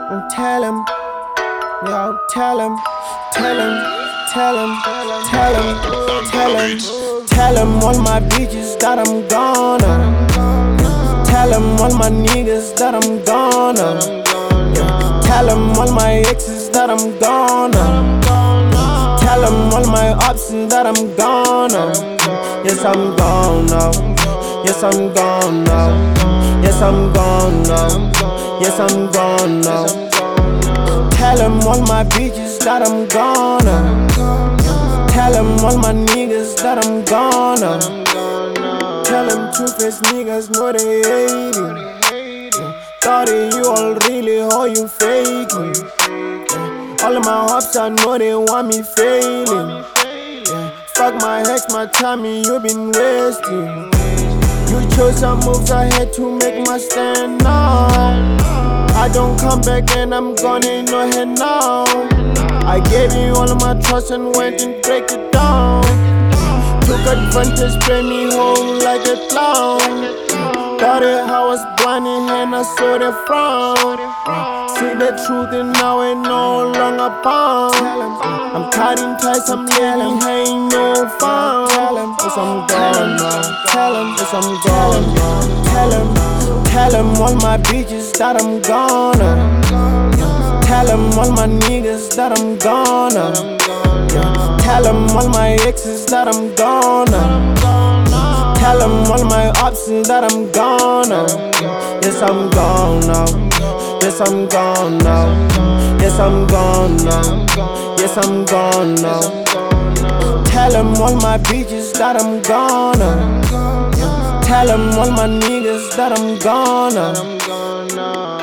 And tell him, yo, tell him, tell him, tell him, tell him, tell him, tell him all my bitches that I'm gonna. Tell him all my niggas that I'm gonna. Tell him all my exes that I'm gonna. Tell him all my options that I'm gonna. Yes, I'm gone now. Yes, I'm gone now. Yes, I'm gone now. Yes, I'm gone now. Tell him all my bitches that I'm gonna. Tell him all my niggas that I'm gonna. Tell him two-faced niggas know they hate it. Thought it you all really, how you faking. All of my hopes, I know they want me failing. Fuck my ex, my timing, you been wasting. You chose some moves, I had to make my stand now. I don't come back and I'm gone in your head now. I gave you all of my trust and went and break it down. Took advantage, play me home like a clown. Thought it I was blind and I saw the frown. See the truth and now it no longer bound. I'm cutting ties, I'm yelling, ain't no fun. Yes, I'm gone now. Tell him, yes, I'm gone now. Tell him all my bitches that I'm gonna. Tell him all my niggas that I'm gonna. Tell him all my exes that I'm gonna. Tell him all my options that I'm gonna. Yes, I'm gone now. Yes, I'm gone now. Yes, I'm gone now. Yes, I'm gone now. Tell him all my bitches that I'm gonna. Tell him all my niggas that I'm gonna.